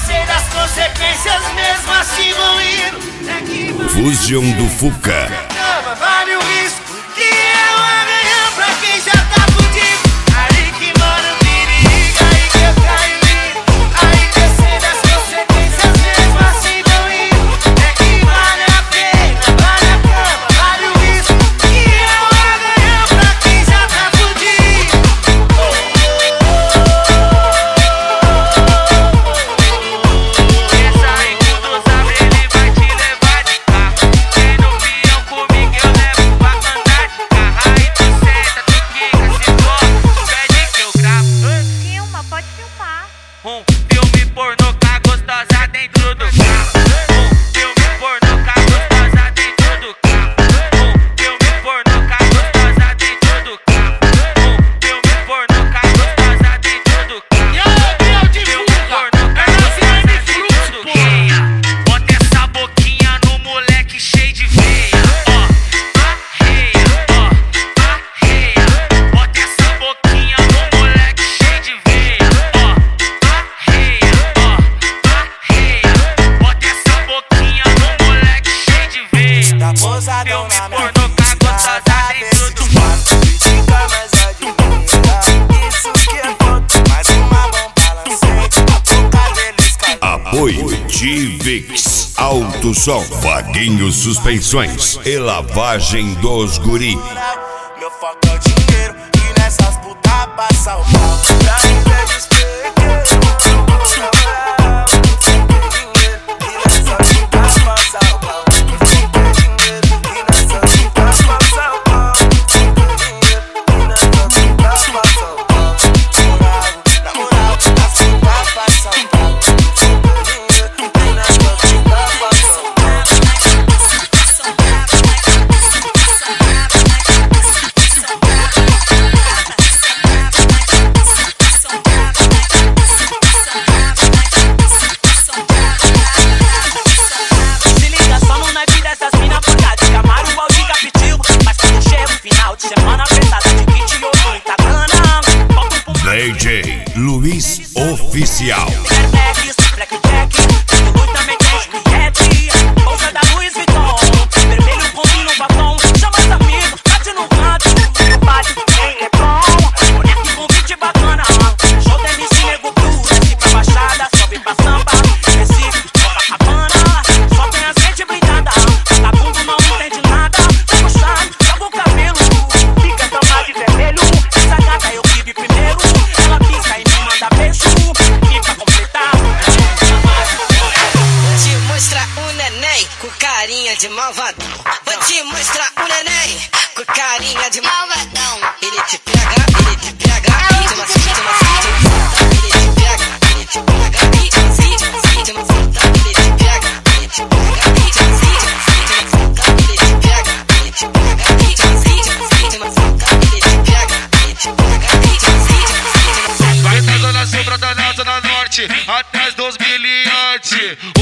sei das consequências, mesmo assim vou indo. É que Fusion do Fuca. vale o risco que eu amanhã pra quem já tá fudido. Aí que mora o perigo, aí que eu caio lindo. Aí que eu sei das consequências, mesmo assim vou indo. É que vale a pena, vale a cama, vale o risco que eu amanhã pra quem já tá fudido. Essa aí que tu sabe, ele vai te levar de carro. Vem no peão comigo, eu levo pra andar de carro. Aí tu senta, tu quica, se for, pede que eu gravo. Filma, pode filmar. Filme pornô com a gostosa dentro do carro. Filme pornô com a gostosa dentro do carro. Filme pornô com a gostosa dentro do carro. Filme pornô com a gostosa dentro do carro. E aí, Biel de Filme Fuca, pornô com a gostosa dentro do carro. Bota essa boquinha no moleque cheio de veia. Ó, arreia, ó, arreia. Bota essa boquinha no moleque cheio de veia. Ó, arreia, ó, arreia. Bota essa boquinha no moleque cheio de veia. Tá posadão Filme na minha pornô com a gostosa dentro do critica, mas admira. Isso que é ponto, mais uma bomba balancei. A boca deles cai. Apoio Tivix, Alto Som, Vaguinho Suspensões e Lavagem dos Guri. Meu foco é o dinheiro e nessas putas passa o pau. Pra mim é despeito. DJ Luiz Oficial. Bolsa da Louis Vuitton, vermelho combina um batom. Chama os amigos, bate no canto, no bate quem é bom. Mulher que convite bacana, show da MC Nego Blue. Desce pra Baixada, sobe pra samba, Recife, Copacabana. Só tem a gente blindada, vagabundo não entende nada. Tá puxado, joga o cabelo, fica tomada de vermelho. Essa gata eu tive primeiro, ela pisca e me manda beijo. E pra completar, te mostrar um neném com carinha de malvadão. Vou te mostrar um neném com carinha de malvadão. Ele te pega, ele te pega, te macia, te macia, te macia. Ele te pega, ele te pega, te macia, te macia, te macia. Ele te pega, ele te pega, te macia, te macia, te macia. Ele te pega, ele te pega, te macia, te macia, te macia. Ele te pega, ele te pega, te macia, te macia, te macia. Vai da zona sul pra da zona norte, atrás dos miliantes.